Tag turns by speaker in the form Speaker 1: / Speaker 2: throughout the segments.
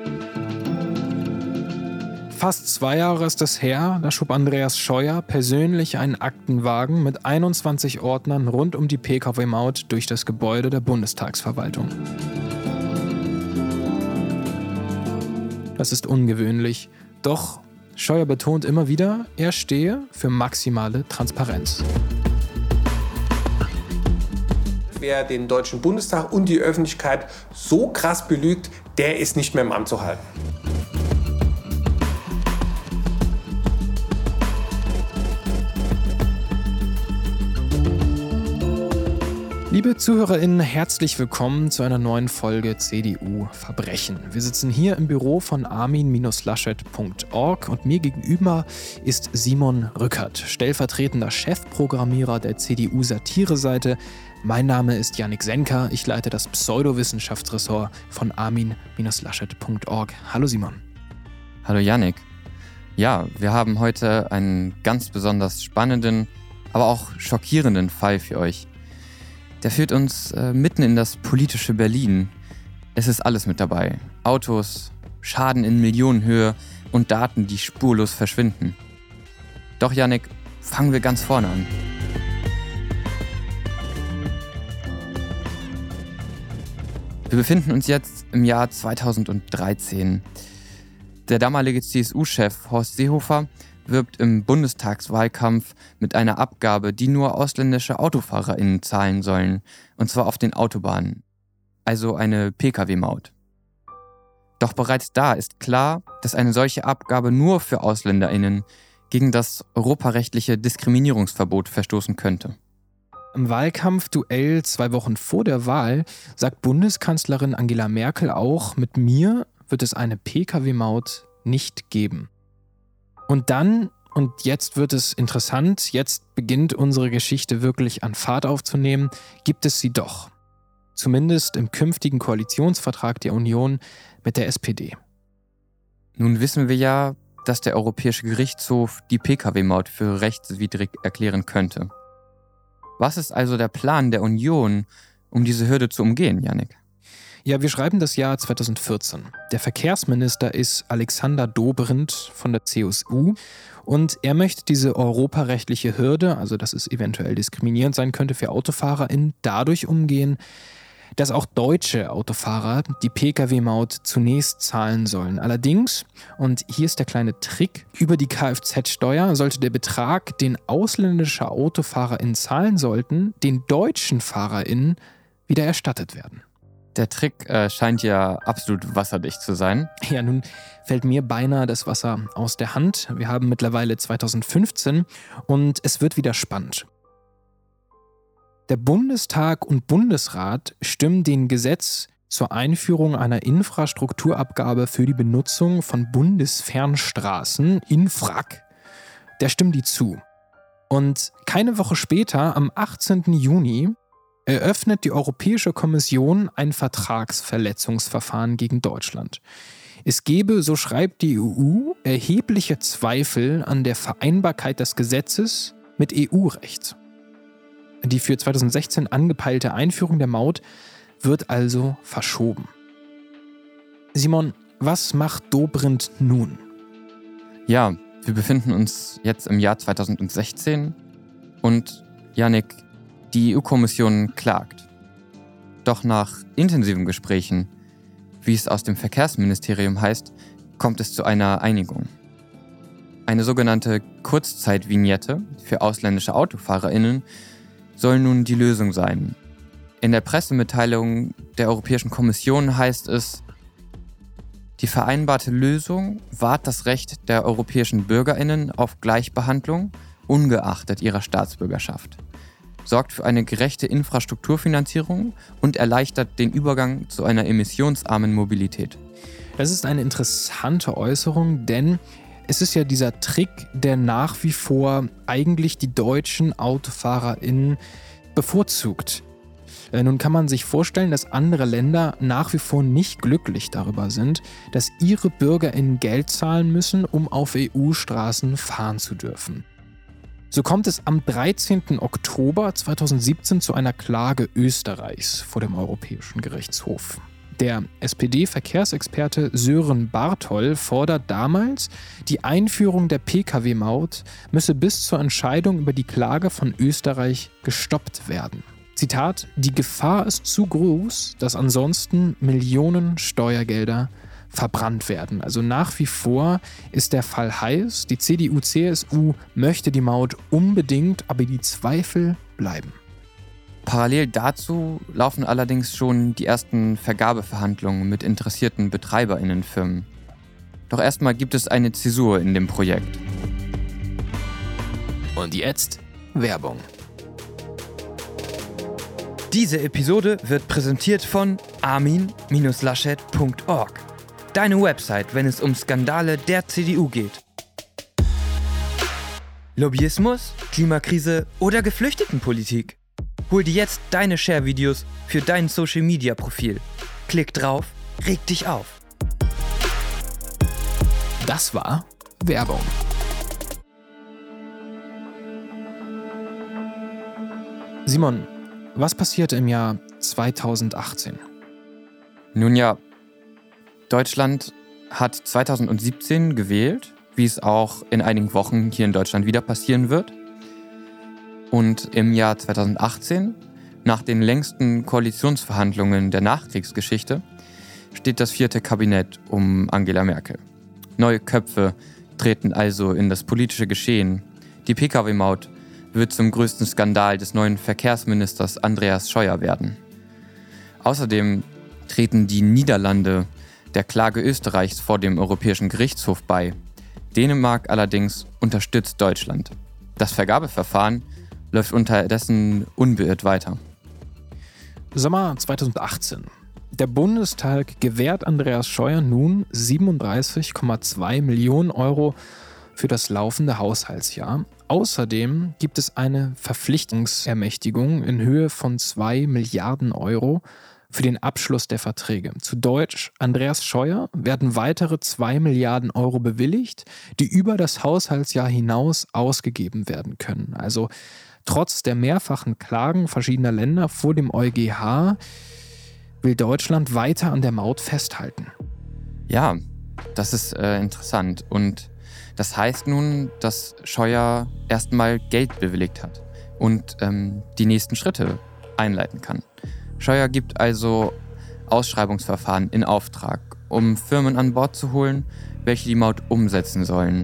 Speaker 1: Fast 2 Jahre ist es her, da schob Andreas Scheuer persönlich einen Aktenwagen mit 21 Ordnern rund um die Pkw-Maut durch das Gebäude der Bundestagsverwaltung. Das ist ungewöhnlich, doch Scheuer betont immer wieder, er stehe für maximale Transparenz.
Speaker 2: Wer den Deutschen Bundestag und die Öffentlichkeit so krass belügt, der ist nicht mehr im Amt zu halten.
Speaker 1: Liebe ZuhörerInnen, herzlich willkommen zu einer neuen Folge CDU Verbrechen. Wir sitzen hier im Büro von armin-laschet.org und mir gegenüber ist Simon Rückert, stellvertretender Chefprogrammierer der CDU-Satire-Seite. Mein Name ist Yannick Senker, ich leite das Pseudowissenschaftsressort von armin-laschet.org. Hallo Simon.
Speaker 3: Hallo Yannick. Ja, wir haben heute einen ganz besonders spannenden, aber auch schockierenden Fall für euch. Der führt uns mitten in das politische Berlin. Es ist alles mit dabei. Autos, Schaden in Millionenhöhe und Daten, die spurlos verschwinden. Doch Yannick, fangen wir ganz vorne an. Wir befinden uns jetzt im Jahr 2013. Der damalige CSU-Chef Horst Seehofer wirbt im Bundestagswahlkampf mit einer Abgabe, die nur ausländische AutofahrerInnen zahlen sollen, und zwar auf den Autobahnen. Also eine Pkw-Maut. Doch bereits da ist klar, dass eine solche Abgabe nur für AusländerInnen gegen das europarechtliche Diskriminierungsverbot verstoßen könnte.
Speaker 1: Im Wahlkampfduell 2 Wochen vor der Wahl sagt Bundeskanzlerin Angela Merkel auch, mit mir wird es eine Pkw-Maut nicht geben. Und dann, und jetzt wird es interessant, jetzt beginnt unsere Geschichte wirklich an Fahrt aufzunehmen, gibt es sie doch. Zumindest im künftigen Koalitionsvertrag der Union mit der SPD.
Speaker 3: Nun wissen wir ja, dass der Europäische Gerichtshof die Pkw-Maut für rechtswidrig erklären könnte. Was ist also der Plan der Union, um diese Hürde zu umgehen, Yannick?
Speaker 1: Ja, wir schreiben das Jahr 2014. Der Verkehrsminister ist Alexander Dobrindt von der CSU und er möchte diese europarechtliche Hürde, also dass es eventuell diskriminierend sein könnte für AutofahrerInnen, dadurch umgehen, dass auch deutsche Autofahrer die Pkw-Maut zunächst zahlen sollen. Allerdings, und hier ist der kleine Trick, über die Kfz-Steuer sollte der Betrag, den ausländische AutofahrerInnen zahlen sollten, den deutschen FahrerInnen wieder erstattet werden.
Speaker 3: Der Trick scheint ja absolut wasserdicht zu sein.
Speaker 1: Ja, nun fällt mir beinahe das Wasser aus der Hand. Wir haben mittlerweile 2015 und es wird wieder spannend. Der Bundestag und Bundesrat stimmen dem Gesetz zur Einführung einer Infrastrukturabgabe für die Benutzung von Bundesfernstraßen, Infrac, der stimmen die zu. Und keine Woche später, am 18. Juni, eröffnet die Europäische Kommission ein Vertragsverletzungsverfahren gegen Deutschland. Es gebe, so schreibt die EU, erhebliche Zweifel an der Vereinbarkeit des Gesetzes mit EU-Recht. Die für 2016 angepeilte Einführung der Maut wird also verschoben. Simon, was macht Dobrindt nun?
Speaker 3: Ja, wir befinden uns jetzt im Jahr 2016 und Yannick, die EU-Kommission klagt. Doch nach intensiven Gesprächen, wie es aus dem Verkehrsministerium heißt, kommt es zu einer Einigung. Eine sogenannte Kurzzeitvignette für ausländische AutofahrerInnen soll nun die Lösung sein. In der Pressemitteilung der Europäischen Kommission heißt es, die vereinbarte Lösung wahrt das Recht der europäischen BürgerInnen auf Gleichbehandlung, ungeachtet ihrer Staatsbürgerschaft, sorgt für eine gerechte Infrastrukturfinanzierung und erleichtert den Übergang zu einer emissionsarmen Mobilität.
Speaker 1: Das ist eine interessante Äußerung, denn es ist ja dieser Trick, der nach wie vor eigentlich die deutschen AutofahrerInnen bevorzugt. Nun kann man sich vorstellen, dass andere Länder nach wie vor nicht glücklich darüber sind, dass ihre BürgerInnen Geld zahlen müssen, um auf EU-Straßen fahren zu dürfen. So kommt es am 13. Oktober 2017 zu einer Klage Österreichs vor dem Europäischen Gerichtshof. Der SPD-Verkehrsexperte Sören Barthol fordert damals, die Einführung der Pkw-Maut müsse bis zur Entscheidung über die Klage von Österreich gestoppt werden. Zitat: Die Gefahr ist zu groß, dass ansonsten Millionen Steuergelder verbrannt werden. Also nach wie vor ist der Fall heiß. Die CDU-CSU möchte die Maut unbedingt, aber die Zweifel bleiben.
Speaker 3: Parallel dazu laufen allerdings schon die ersten Vergabeverhandlungen mit interessierten BetreiberInnenfirmen. Doch erstmal gibt es eine Zäsur in dem Projekt.
Speaker 1: Und jetzt Werbung.
Speaker 4: Diese Episode wird präsentiert von armin-laschet.org. Deine Website, wenn es um Skandale der CDU geht. Lobbyismus, Klimakrise oder Geflüchtetenpolitik? Hol dir jetzt deine Share-Videos für dein Social-Media-Profil. Klick drauf, reg dich auf.
Speaker 1: Das war Werbung. Simon, was passierte im Jahr 2018?
Speaker 3: Nun ja, Deutschland hat 2017 gewählt, wie es auch in einigen Wochen hier in Deutschland wieder passieren wird. Und im Jahr 2018, nach den längsten Koalitionsverhandlungen der Nachkriegsgeschichte, steht das 4. Kabinett um Angela Merkel. Neue Köpfe treten also in das politische Geschehen. Die Pkw-Maut wird zum größten Skandal des neuen Verkehrsministers Andreas Scheuer werden. Außerdem treten die Niederlande der Klage Österreichs vor dem Europäischen Gerichtshof bei. Dänemark allerdings unterstützt Deutschland. Das Vergabeverfahren läuft unterdessen unbeirrt weiter.
Speaker 1: Sommer 2018. Der Bundestag gewährt Andreas Scheuer nun 37,2 Millionen Euro für das laufende Haushaltsjahr. Außerdem gibt es eine Verpflichtungsermächtigung in Höhe von 2 Milliarden Euro für den Abschluss der Verträge. Zu Deutsch, Andreas Scheuer werden weitere 2 Milliarden Euro bewilligt, die über das Haushaltsjahr hinaus ausgegeben werden können. Also trotz der mehrfachen Klagen verschiedener Länder vor dem EuGH will Deutschland weiter an der Maut festhalten.
Speaker 3: Ja, das ist interessant. Und das heißt nun, dass Scheuer erstmal Geld bewilligt hat und die nächsten Schritte einleiten kann. Scheuer gibt also Ausschreibungsverfahren in Auftrag, um Firmen an Bord zu holen, welche die Maut umsetzen sollen.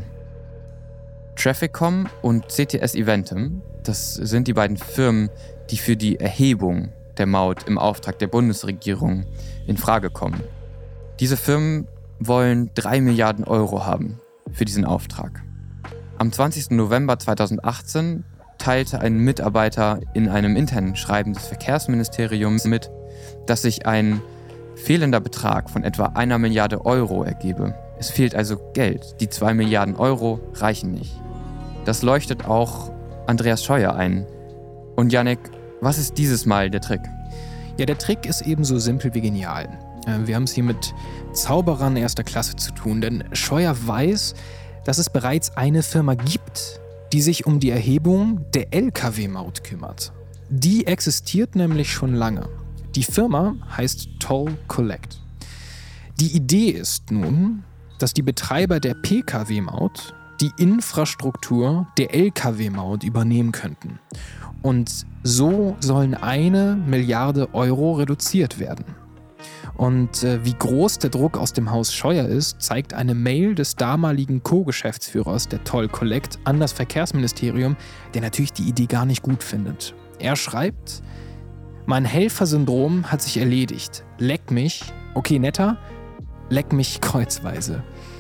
Speaker 3: Trafficom und CTS Eventim, das sind die beiden Firmen, die für die Erhebung der Maut im Auftrag der Bundesregierung in Frage kommen. Diese Firmen wollen 3 Milliarden Euro haben für diesen Auftrag. Am 20. November 2018 teilte ein Mitarbeiter in einem internen Schreiben des Verkehrsministeriums mit, dass sich ein fehlender Betrag von etwa 1 Milliarde Euro ergebe. Es fehlt also Geld. Die 2 Milliarden Euro reichen nicht. Das leuchtet auch Andreas Scheuer ein. Und Yannick, was ist dieses Mal der Trick?
Speaker 1: Ja, der Trick ist ebenso simpel wie genial. Wir haben es hier mit Zauberern erster Klasse zu tun, denn Scheuer weiß, dass es bereits eine Firma gibt, die sich um die Erhebung der Lkw-Maut kümmert. Die existiert nämlich schon lange. Die Firma heißt Toll Collect. Die Idee ist nun, dass die Betreiber der Pkw-Maut die Infrastruktur der Lkw-Maut übernehmen könnten. Und so sollen 1 Milliarde Euro reduziert werden. Und wie groß der Druck aus dem Haus Scheuer ist, zeigt eine Mail des damaligen Co-Geschäftsführers der Toll Collect an das Verkehrsministerium, der natürlich die Idee gar nicht gut findet. Er schreibt: Mein Helfersyndrom hat sich erledigt. Leck mich, okay netter, leck mich kreuzweise.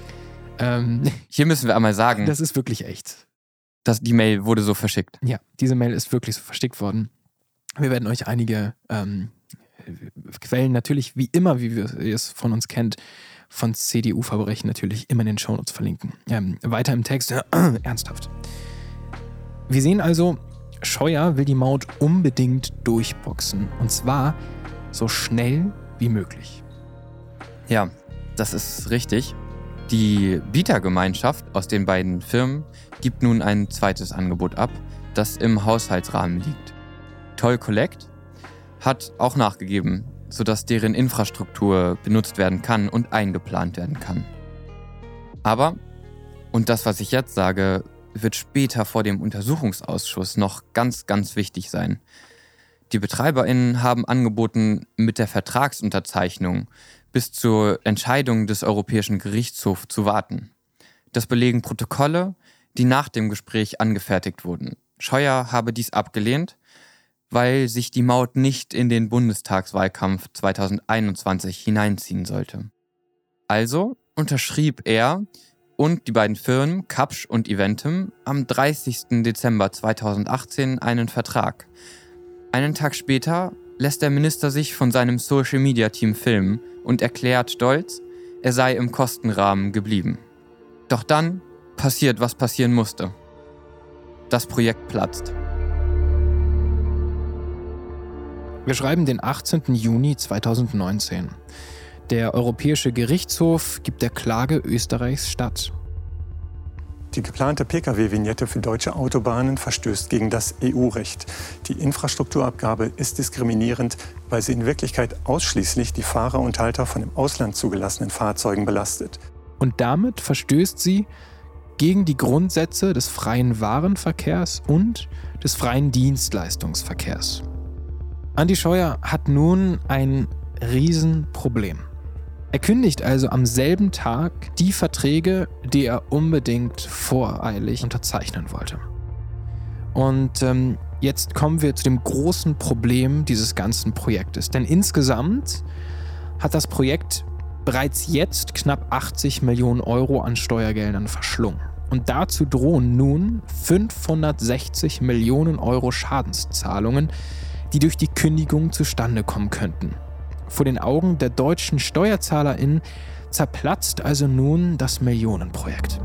Speaker 3: Hier müssen wir einmal sagen,
Speaker 1: Das ist wirklich echt.
Speaker 3: dass die Mail wurde so verschickt.
Speaker 1: Ja, diese Mail ist wirklich so verschickt worden. Wir werden euch einige Quellen natürlich, wie immer, wie ihr es von uns kennt, von CDU-Verbrechen natürlich immer in den Shownotes verlinken. Weiter im Text, ernsthaft. Wir sehen also, Scheuer will die Maut unbedingt durchboxen. Und zwar so schnell wie möglich.
Speaker 3: Ja, das ist richtig. Die Bietergemeinschaft aus den beiden Firmen gibt nun ein zweites Angebot ab, das im Haushaltsrahmen liegt. Toll Collect hat auch nachgegeben. sodass deren Infrastruktur benutzt werden kann und eingeplant werden kann. Aber, und das, was ich jetzt sage, wird später vor dem Untersuchungsausschuss noch ganz, ganz wichtig sein. Die BetreiberInnen haben angeboten, mit der Vertragsunterzeichnung bis zur Entscheidung des Europäischen Gerichtshofs zu warten. Das belegen Protokolle, die nach dem Gespräch angefertigt wurden. Scheuer habe dies abgelehnt, weil sich die Maut nicht in den Bundestagswahlkampf 2021 hineinziehen sollte. Also unterschrieb er und die beiden Firmen Kapsch und Eventim am 30. Dezember 2018 einen Vertrag. Einen Tag später lässt der Minister sich von seinem Social-Media-Team filmen und erklärt stolz, er sei im Kostenrahmen geblieben. Doch dann passiert, was passieren musste. Das Projekt platzt.
Speaker 1: Wir schreiben den 18. Juni 2019. Der Europäische Gerichtshof gibt der Klage Österreichs statt.
Speaker 5: Die geplante Pkw-Vignette für deutsche Autobahnen verstößt gegen das EU-Recht. Die Infrastrukturabgabe ist diskriminierend, weil sie in Wirklichkeit ausschließlich die Fahrer und Halter von im Ausland zugelassenen Fahrzeugen belastet.
Speaker 1: Und damit verstößt sie gegen die Grundsätze des freien Warenverkehrs und des freien Dienstleistungsverkehrs. Andi Scheuer hat nun ein Riesenproblem. Er kündigt also am selben Tag die Verträge, die er unbedingt voreilig unterzeichnen wollte. Und jetzt kommen wir zu dem großen Problem dieses ganzen Projektes. Denn insgesamt hat das Projekt bereits jetzt knapp 80 Millionen Euro an Steuergeldern verschlungen. Und dazu drohen nun 560 Millionen Euro Schadenszahlungen, die durch die Kündigung zustande kommen könnten. Vor den Augen der deutschen SteuerzahlerInnen zerplatzt also nun das Millionenprojekt.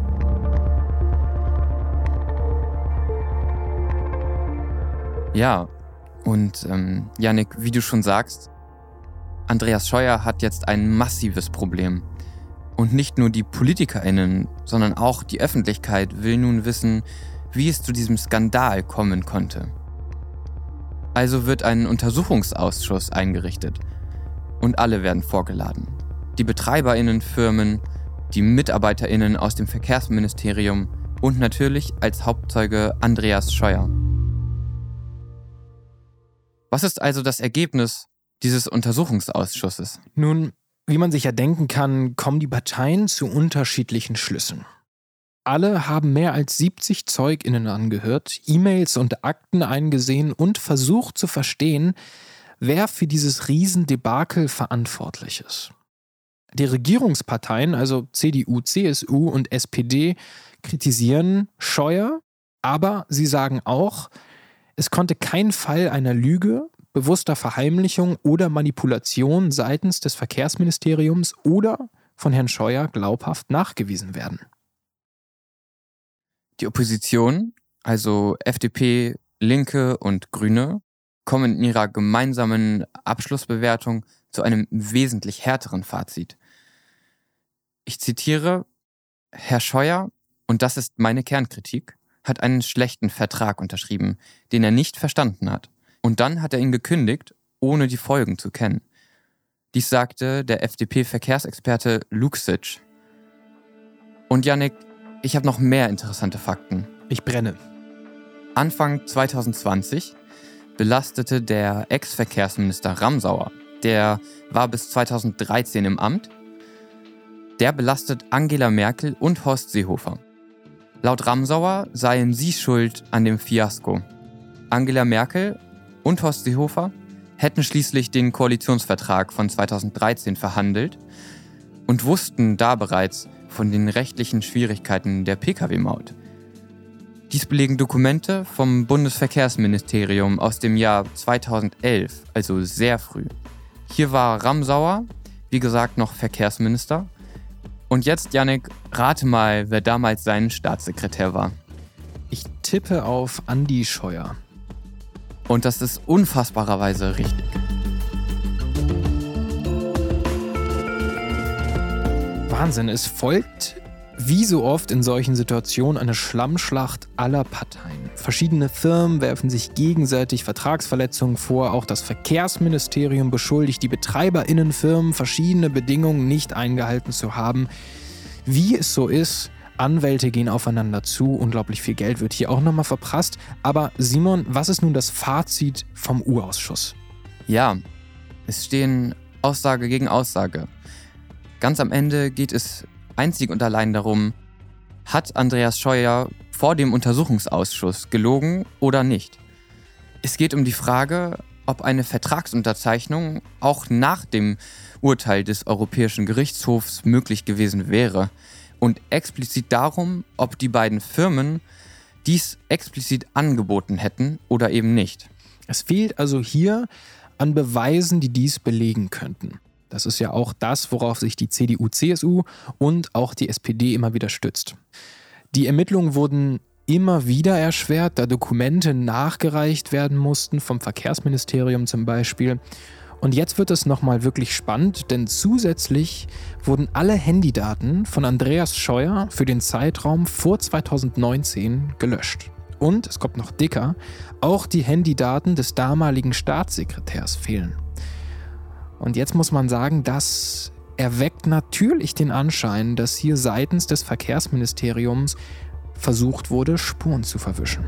Speaker 3: Ja, und Yannick, wie du schon sagst, Andreas Scheuer hat jetzt ein massives Problem. Und nicht nur die PolitikerInnen, sondern auch die Öffentlichkeit will nun wissen, wie es zu diesem Skandal kommen konnte. Also wird ein Untersuchungsausschuss eingerichtet. Und alle werden vorgeladen. Die BetreiberInnen-Firmen, die MitarbeiterInnen aus dem Verkehrsministerium und natürlich als Hauptzeuge Andreas Scheuer. Was ist also das Ergebnis dieses Untersuchungsausschusses?
Speaker 1: Nun, wie man sich ja denken kann, kommen die Parteien zu unterschiedlichen Schlüssen. Alle haben mehr als 70 ZeugInnen angehört, E-Mails und Akten eingesehen und versucht zu verstehen, wer für dieses Riesendebakel verantwortlich ist. Die Regierungsparteien, also CDU, CSU und SPD, kritisieren Scheuer, aber sie sagen auch, es konnte kein Fall einer Lüge, bewusster Verheimlichung oder Manipulation seitens des Verkehrsministeriums oder von Herrn Scheuer glaubhaft nachgewiesen werden.
Speaker 3: Die Opposition, also FDP, Linke und Grüne, kommen in ihrer gemeinsamen Abschlussbewertung zu einem wesentlich härteren Fazit. Ich zitiere: Herr Scheuer, und das ist meine Kernkritik, hat einen schlechten Vertrag unterschrieben, den er nicht verstanden hat. Und dann hat er ihn gekündigt, ohne die Folgen zu kennen. Dies sagte der FDP-Verkehrsexperte Luksic. Und Yannick, ich habe noch mehr interessante Fakten.
Speaker 1: Ich brenne.
Speaker 3: Anfang 2020 belastete der Ex-Verkehrsminister Ramsauer, der war bis 2013 im Amt, der belastet Angela Merkel und Horst Seehofer. Laut Ramsauer seien sie schuld an dem Fiasko. Angela Merkel und Horst Seehofer hätten schließlich den Koalitionsvertrag von 2013 verhandelt und wussten da bereits von den rechtlichen Schwierigkeiten der Pkw-Maut. Dies belegen Dokumente vom Bundesverkehrsministerium aus dem Jahr 2011, also sehr früh. Hier war Ramsauer, wie gesagt, noch Verkehrsminister. Und jetzt, Yannick, rate mal, wer damals sein Staatssekretär war.
Speaker 1: Ich tippe auf Andi Scheuer.
Speaker 3: Und das ist unfassbarerweise richtig.
Speaker 1: Wahnsinn, es folgt wie so oft in solchen Situationen eine Schlammschlacht aller Parteien. Verschiedene Firmen werfen sich gegenseitig Vertragsverletzungen vor. Auch das Verkehrsministerium beschuldigt die BetreiberInnenfirmen, verschiedene Bedingungen nicht eingehalten zu haben. Wie es so ist, Anwälte gehen aufeinander zu, unglaublich viel Geld wird hier auch nochmal verprasst. Aber Simon, was ist nun das Fazit vom U-Ausschuss?
Speaker 3: Ja, es stehen Aussage gegen Aussage. Ganz am Ende geht es einzig und allein darum, hat Andreas Scheuer vor dem Untersuchungsausschuss gelogen oder nicht? Es geht um die Frage, ob eine Vertragsunterzeichnung auch nach dem Urteil des Europäischen Gerichtshofs möglich gewesen wäre. Und explizit darum, ob die beiden Firmen dies explizit angeboten hätten oder eben nicht.
Speaker 1: Es fehlt also hier an Beweisen, die dies belegen könnten. Das ist ja auch das, worauf sich die CDU, CSU und auch die SPD immer wieder stützt. Die Ermittlungen wurden immer wieder erschwert, da Dokumente nachgereicht werden mussten, vom Verkehrsministerium zum Beispiel. Und jetzt wird es nochmal wirklich spannend, denn zusätzlich wurden alle Handydaten von Andreas Scheuer für den Zeitraum vor 2019 gelöscht. Und, es kommt noch dicker, auch die Handydaten des damaligen Staatssekretärs fehlen. Und jetzt muss man sagen, das erweckt natürlich den Anschein, dass hier seitens des Verkehrsministeriums versucht wurde, Spuren zu verwischen.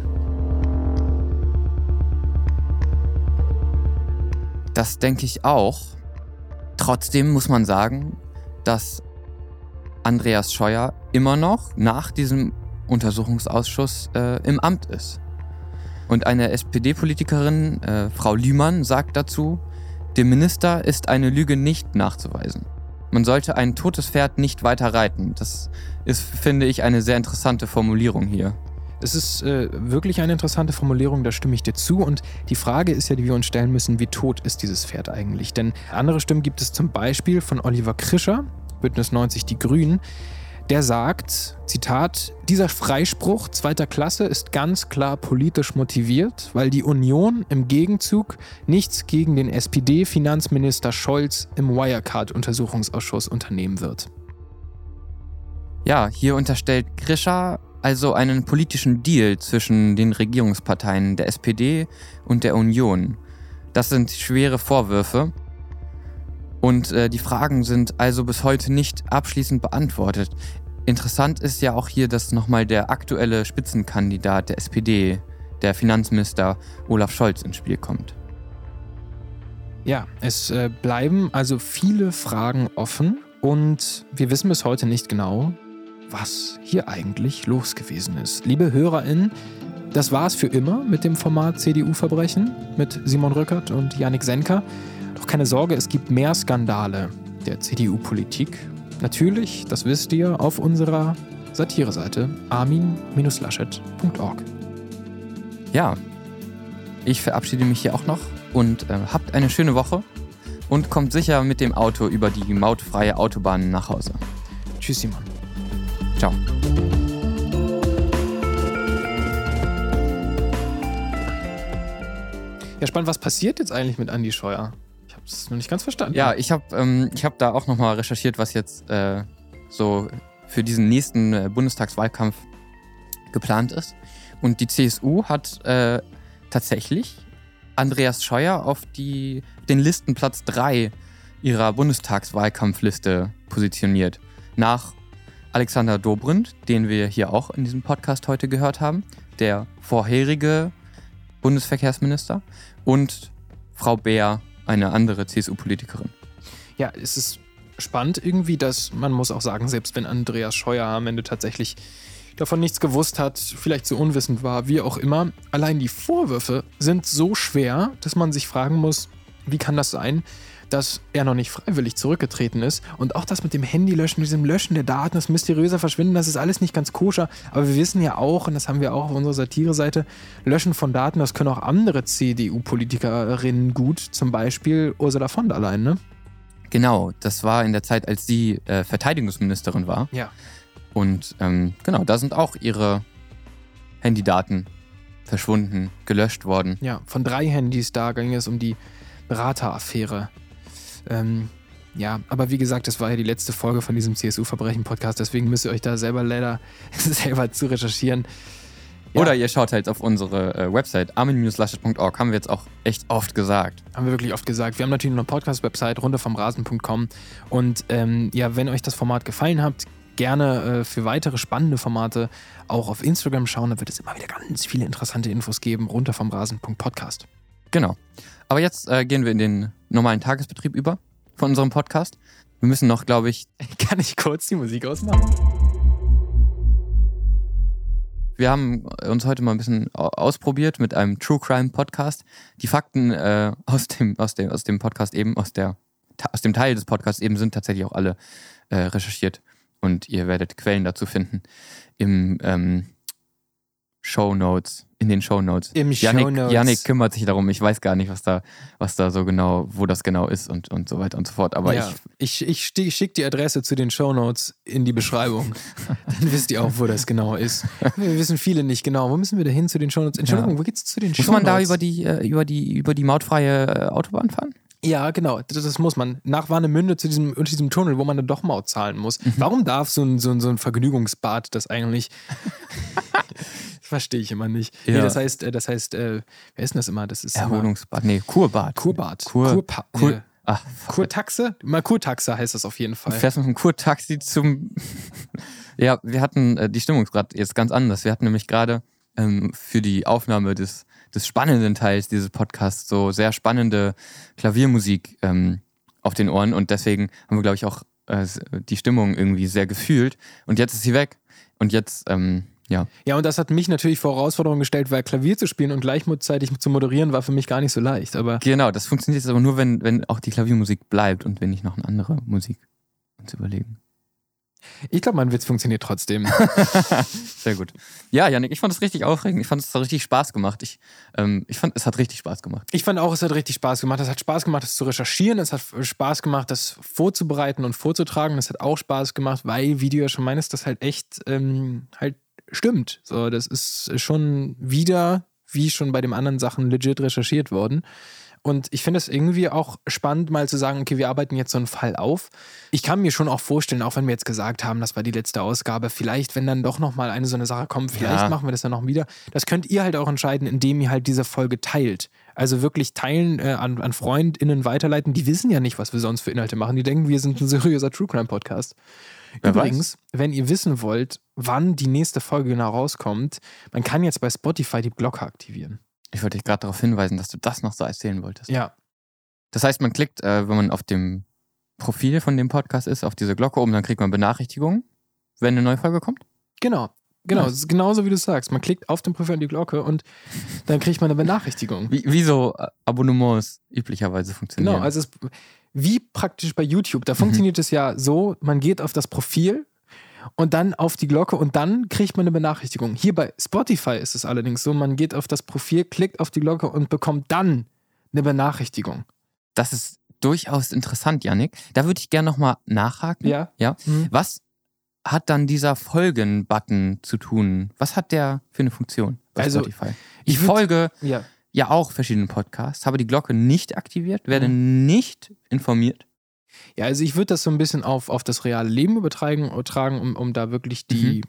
Speaker 3: Das denke ich auch. Trotzdem muss man sagen, dass Andreas Scheuer immer noch nach diesem Untersuchungsausschuss im Amt ist. Und eine SPD-Politikerin, Frau Lühmann, sagt dazu, dem Minister ist eine Lüge nicht nachzuweisen. Man sollte ein totes Pferd nicht weiter reiten. Das ist, finde ich, eine sehr interessante Formulierung hier.
Speaker 1: Es ist wirklich eine interessante Formulierung, da stimme ich dir zu. Und die Frage ist ja, die wir uns stellen müssen, wie tot ist dieses Pferd eigentlich? Denn andere Stimmen gibt es zum Beispiel von Oliver Krischer, Bündnis 90 Die Grünen. Der sagt, Zitat, dieser Freispruch zweiter Klasse ist ganz klar politisch motiviert, weil die Union im Gegenzug nichts gegen den SPD-Finanzminister Scholz im Wirecard-Untersuchungsausschuss unternehmen wird.
Speaker 3: Ja, hier unterstellt Krischer also einen politischen Deal zwischen den Regierungsparteien der SPD und der Union. Das sind schwere Vorwürfe. Und die Fragen sind also bis heute nicht abschließend beantwortet. Interessant ist ja auch hier, dass nochmal der aktuelle Spitzenkandidat der SPD, der Finanzminister Olaf Scholz, ins Spiel kommt.
Speaker 1: Ja, es bleiben also viele Fragen offen und wir wissen bis heute nicht genau, was hier eigentlich los gewesen ist. Liebe HörerInnen, das war es für immer mit dem Format CDU-Verbrechen mit Simon Rückert und Yannick Senker. Doch keine Sorge, es gibt mehr Skandale der CDU-Politik. Natürlich, das wisst ihr, auf unserer Satireseite armin-laschet.org. Ja, ich verabschiede mich hier auch noch und habt eine schöne Woche und kommt sicher mit dem Auto über die mautfreie Autobahn nach Hause. Tschüss, Simon. Ciao. Ja, spannend, was passiert jetzt eigentlich mit Andi Scheuer? Ich habe es noch nicht ganz verstanden.
Speaker 3: Ja, ich hab da auch nochmal recherchiert, was jetzt so für diesen nächsten Bundestagswahlkampf geplant ist. Und die CSU hat tatsächlich Andreas Scheuer auf den Listenplatz 3 ihrer Bundestagswahlkampfliste positioniert. Nach Alexander Dobrindt, den wir hier auch in diesem Podcast heute gehört haben, der vorherige Bundesverkehrsminister, und Frau Beer, eine andere CSU-Politikerin.
Speaker 1: Ja, es ist spannend irgendwie, dass man muss auch sagen, selbst wenn Andreas Scheuer am Ende tatsächlich davon nichts gewusst hat, vielleicht so unwissend war, wie auch immer, allein die Vorwürfe sind so schwer, dass man sich fragen muss, wie kann das sein, dass er noch nicht freiwillig zurückgetreten ist. Und auch das mit dem Handylöschen, diesem Löschen der Daten, das mysteriöse Verschwinden, das ist alles nicht ganz koscher. Aber wir wissen ja auch, und das haben wir auch auf unserer Satire-Seite, Löschen von Daten, das können auch andere CDU-Politikerinnen gut, zum Beispiel Ursula von der Leyen, ne?
Speaker 3: Genau, das war in der Zeit, als sie Verteidigungsministerin war.
Speaker 1: Ja.
Speaker 3: Und genau, da sind auch ihre Handydaten verschwunden, gelöscht worden.
Speaker 1: Ja, von 3 Handys, da ging es um die Berater-Affäre. Ja, aber wie gesagt, das war ja die letzte Folge von diesem CSU-Verbrechen-Podcast, deswegen müsst ihr euch da selber leider selber zu recherchieren. Ja.
Speaker 3: Oder ihr schaut halt auf unsere Website, armin-laschet.org, haben wir jetzt auch echt oft gesagt.
Speaker 1: Haben wir wirklich oft gesagt. Wir haben natürlich noch eine Podcast-Website, runtervomrasen.com. Und wenn euch das Format gefallen hat, gerne für weitere spannende Formate auch auf Instagram schauen. Da wird es immer wieder ganz viele interessante Infos geben. runtervomrasen.podcast.
Speaker 3: Genau. Aber jetzt gehen wir in den normalen Tagesbetrieb über von unserem Podcast. Wir müssen noch, glaube ich...
Speaker 1: Kann ich kurz die Musik ausmachen?
Speaker 3: Wir haben uns heute mal ein bisschen ausprobiert mit einem True Crime Podcast. Die Fakten aus dem Podcast eben, aus dem Teil des Podcasts eben sind tatsächlich auch alle recherchiert. Und ihr werdet Quellen dazu finden in den Shownotes. Yannick kümmert sich darum. Ich weiß gar nicht, was da so genau, wo das genau ist und so weiter und so fort. Aber
Speaker 1: ja, ich schicke die Adresse zu den Shownotes in die Beschreibung. Dann wisst ihr auch, wo das genau ist. Wir wissen viele nicht genau. Wo müssen wir da hin zu den Shownotes? Entschuldigung, wo geht's zu den Shownotes?
Speaker 3: Muss man da über die mautfreie Autobahn fahren?
Speaker 1: Ja, genau, das muss man. Nach Warnemünde zu diesem Tunnel, wo man dann doch Maut zahlen muss. Warum darf so ein Vergnügungsbad das eigentlich? Verstehe ich immer nicht.
Speaker 3: Ja.
Speaker 1: Nee, das heißt, wer ist denn das immer? Das ist
Speaker 3: Erholungsbad, Kurbad.
Speaker 1: Kurtaxe? Mal Kurtaxe heißt das auf jeden Fall.
Speaker 3: Du fährst mit einem Kurtaxi zum... Ja, wir hatten, die Stimmung ist gerade jetzt ganz anders. Wir hatten nämlich gerade für die Aufnahme des spannenden Teils dieses Podcasts so sehr spannende Klaviermusik auf den Ohren und deswegen haben wir, glaube ich, auch die Stimmung irgendwie sehr gefühlt und jetzt ist sie weg und jetzt, ja.
Speaker 1: Ja, und das hat mich natürlich vor Herausforderungen gestellt, weil Klavier zu spielen und gleichzeitig zu moderieren war für mich gar nicht so leicht, aber...
Speaker 3: Genau, das funktioniert jetzt aber nur, wenn auch die Klaviermusik bleibt und wenn nicht noch eine andere Musik uns überlegen.
Speaker 1: Ich glaube, mein Witz funktioniert trotzdem.
Speaker 3: Sehr gut. Ja, Yannick, ich fand es richtig aufregend. Ich fand es hat richtig Spaß gemacht. Ich fand, es hat richtig Spaß gemacht.
Speaker 1: Ich fand auch, es hat richtig Spaß gemacht. Es hat Spaß gemacht, das zu recherchieren. Es hat Spaß gemacht, das vorzubereiten und vorzutragen. Es hat auch Spaß gemacht, weil, wie du ja schon meinst, das halt echt halt stimmt. So, das ist schon wieder, wie schon bei den anderen Sachen, legit recherchiert worden. Und ich finde es irgendwie auch spannend, mal zu sagen, okay, wir arbeiten jetzt so einen Fall auf. Ich kann mir schon auch vorstellen, auch wenn wir jetzt gesagt haben, das war die letzte Ausgabe, vielleicht, wenn dann doch nochmal eine so eine Sache kommt, vielleicht machen wir das dann noch wieder. Das könnt ihr halt auch entscheiden, indem ihr halt diese Folge teilt. Also wirklich teilen, an FreundInnen weiterleiten. Die wissen ja nicht, was wir sonst für Inhalte machen. Die denken, wir sind ein seriöser True Crime Podcast. Übrigens, wenn ihr wissen wollt, wann die nächste Folge genau rauskommt, man kann jetzt bei Spotify die Glocke aktivieren.
Speaker 3: Ich wollte dich gerade darauf hinweisen, dass du das noch so erzählen wolltest.
Speaker 1: Ja. Das
Speaker 3: heißt, man klickt, wenn man auf dem Profil von dem Podcast ist, auf diese Glocke oben, dann kriegt man Benachrichtigungen, wenn eine neue Folge kommt?
Speaker 1: Genau. Das ist genauso, wie du sagst. Man klickt auf dem Profil an die Glocke und dann kriegt man eine Benachrichtigung.
Speaker 3: Wie so Abonnements üblicherweise funktionieren.
Speaker 1: Genau, also es, wie praktisch bei YouTube. Da funktioniert es ja so, man geht auf das Profil und dann auf die Glocke und dann kriegt man eine Benachrichtigung. Hier bei Spotify ist es allerdings so, man geht auf das Profil, klickt auf die Glocke und bekommt dann eine Benachrichtigung.
Speaker 3: Das ist durchaus interessant, Yannick. Da würde ich gerne nochmal nachhaken.
Speaker 1: Ja.
Speaker 3: Was hat dann dieser Folgen-Button zu tun? Was hat der für eine Funktion bei Spotify? Ich folge ja auch verschiedenen Podcasts, habe die Glocke nicht aktiviert, werde nicht informiert.
Speaker 1: Ja, also ich würde das so ein bisschen auf das reale Leben übertragen, um da wirklich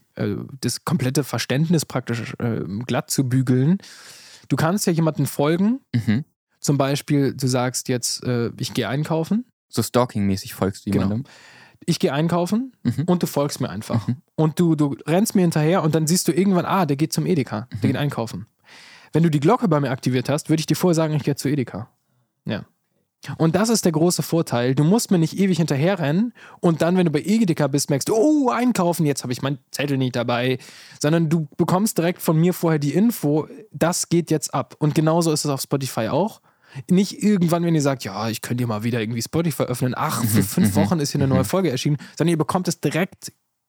Speaker 1: das komplette Verständnis praktisch glatt zu bügeln. Du kannst ja jemandem folgen. Zum Beispiel, du sagst jetzt, ich gehe einkaufen.
Speaker 3: So stalking-mäßig folgst du jemandem.
Speaker 1: Genau. Ich gehe einkaufen und du folgst mir einfach. Und du rennst mir hinterher und dann siehst du irgendwann, der geht zum Edeka, der geht einkaufen. Wenn du die Glocke bei mir aktiviert hast, würde ich dir vorher sagen, ich gehe zu Edeka. Ja. Und das ist der große Vorteil. Du musst mir nicht ewig hinterherrennen und dann, wenn du bei Edeka bist, merkst du, einkaufen, jetzt habe ich meinen Zettel nicht dabei. Sondern du bekommst direkt von mir vorher die Info, das geht jetzt ab. Und genauso ist es auf Spotify auch. Nicht irgendwann, wenn ihr sagt, ja, ich könnte ja mal wieder irgendwie Spotify öffnen. Für 5 Wochen ist hier eine neue Folge erschienen. Sondern ihr bekommt es direkt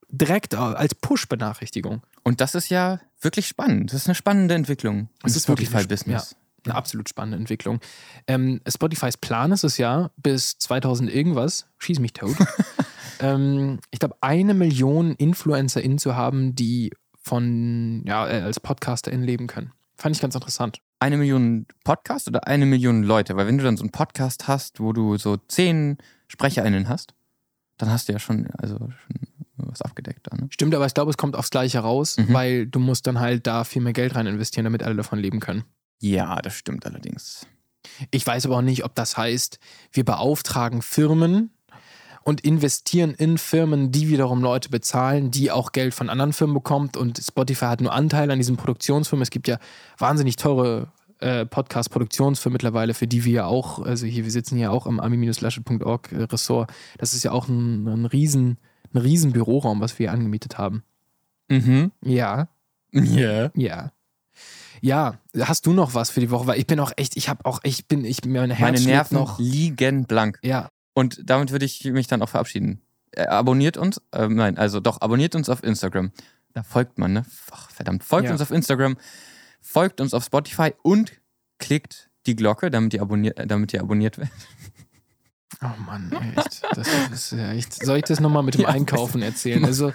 Speaker 1: als Push-Benachrichtigung.
Speaker 3: Und das ist ja wirklich spannend. Das ist eine spannende Entwicklung.
Speaker 1: Das ist Spotify-Business. Ja. Eine absolut spannende Entwicklung. Spotifys Plan ist es ja, bis 2000 irgendwas, schieß mich tot, ich glaube, 1 Million InfluencerInnen zu haben, die als PodcasterInnen leben können. Fand ich ganz interessant.
Speaker 3: 1 Million Podcast oder 1 Million Leute? Weil wenn du dann so einen Podcast hast, wo du so 10 SprecherInnen hast, dann hast du ja schon was abgedeckt da, ne?
Speaker 1: Stimmt, aber ich glaube, es kommt aufs Gleiche raus, weil du musst dann halt da viel mehr Geld rein investieren, damit alle davon leben können.
Speaker 3: Ja, das stimmt allerdings.
Speaker 1: Ich weiß aber auch nicht, ob das heißt, wir beauftragen Firmen und investieren in Firmen, die wiederum Leute bezahlen, die auch Geld von anderen Firmen bekommt, und Spotify hat nur Anteile an diesen Produktionsfirmen. Es gibt ja wahnsinnig teure Podcast-Produktionsfirmen mittlerweile, für die wir ja auch, also hier, wir sitzen hier auch im ami-laschet.org Ressort. Das ist ja auch ein riesen Büroraum, was wir hier angemietet haben.
Speaker 3: Mhm.
Speaker 1: Ja.
Speaker 3: Ja.
Speaker 1: Ja. Ja, hast du noch was für die Woche? Weil ich bin auch echt, meine Herz
Speaker 3: Meine Nerven
Speaker 1: noch.
Speaker 3: liegen blank.
Speaker 1: Ja.
Speaker 3: Und damit würde ich mich dann auch verabschieden. Abonniert uns, abonniert uns auf Instagram. Da folgt man, ne? Ach, verdammt. Folgt uns auf Instagram, folgt uns auf Spotify und klickt die Glocke, damit ihr abonniert werdet.
Speaker 1: Oh Mann, echt. Das ist ja echt. Soll ich das nochmal mit dem Einkaufen erzählen? Also.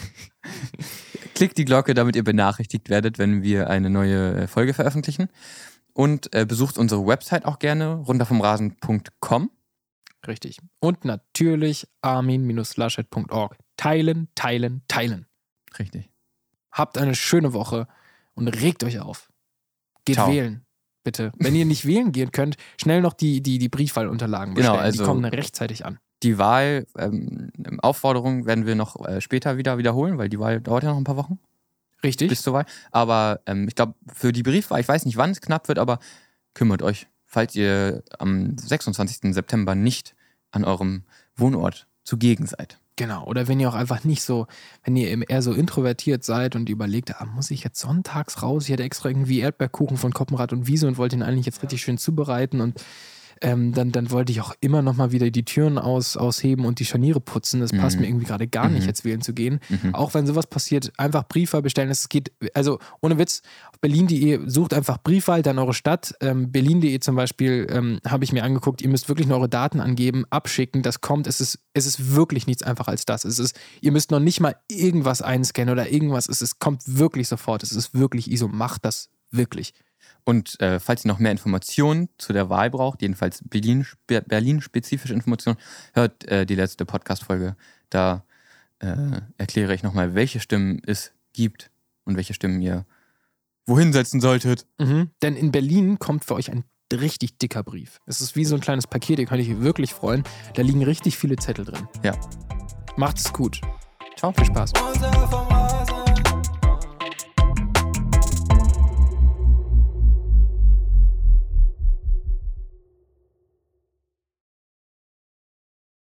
Speaker 3: Klickt die Glocke, damit ihr benachrichtigt werdet, wenn wir eine neue Folge veröffentlichen. Und besucht unsere Website auch gerne, runtervomrasen.com.
Speaker 1: Richtig. Und natürlich armin-laschet.org. Teilen, teilen, teilen.
Speaker 3: Richtig.
Speaker 1: Habt eine schöne Woche und regt euch auf. Geht
Speaker 3: Ciao.
Speaker 1: wählen, bitte. Wenn ihr nicht wählen gehen könnt, schnell noch die Briefwahlunterlagen bestellen.
Speaker 3: Genau, also
Speaker 1: die kommen rechtzeitig an.
Speaker 3: Die Wahlaufforderung werden wir noch später wieder wiederholen, weil die Wahl dauert ja noch ein paar Wochen.
Speaker 1: Richtig.
Speaker 3: Bis zur Wahl. Aber ich glaube, für die Briefwahl, ich weiß nicht, wann es knapp wird, aber kümmert euch, falls ihr am 26. September nicht an eurem Wohnort zugegen seid.
Speaker 1: Genau. Oder wenn ihr auch einfach nicht so, wenn ihr eher so introvertiert seid und überlegt, muss ich jetzt sonntags raus? Ich hätte extra irgendwie Erdbeerkuchen von Koppenrad und Wiese und wollte ihn eigentlich jetzt richtig schön zubereiten, und dann wollte ich auch immer noch mal wieder die Türen ausheben und die Scharniere putzen. Das passt mir irgendwie gerade gar nicht, jetzt wählen zu gehen. Auch wenn sowas passiert, einfach Briefwahl bestellen. Es geht, also ohne Witz, auf berlin.de sucht einfach Briefwahl, dann eure Stadt. Berlin.de zum Beispiel habe ich mir angeguckt, ihr müsst wirklich nur eure Daten angeben, abschicken, das kommt. Es ist wirklich nichts einfacher als das. Ihr müsst noch nicht mal irgendwas einscannen oder irgendwas. Es kommt wirklich sofort. Es ist wirklich ISO. Macht das wirklich.
Speaker 3: Und falls ihr noch mehr Informationen zu der Wahl braucht, jedenfalls Berlin-spezifische Informationen, hört die letzte Podcast-Folge. Da erkläre ich nochmal, welche Stimmen es gibt und welche Stimmen ihr wohin setzen solltet.
Speaker 1: Denn in Berlin kommt für euch ein richtig dicker Brief. Es ist wie so ein kleines Paket, ihr könnt euch wirklich freuen. Da liegen richtig viele Zettel drin.
Speaker 3: Ja.
Speaker 1: Macht's gut.
Speaker 3: Ciao.
Speaker 1: Viel Spaß.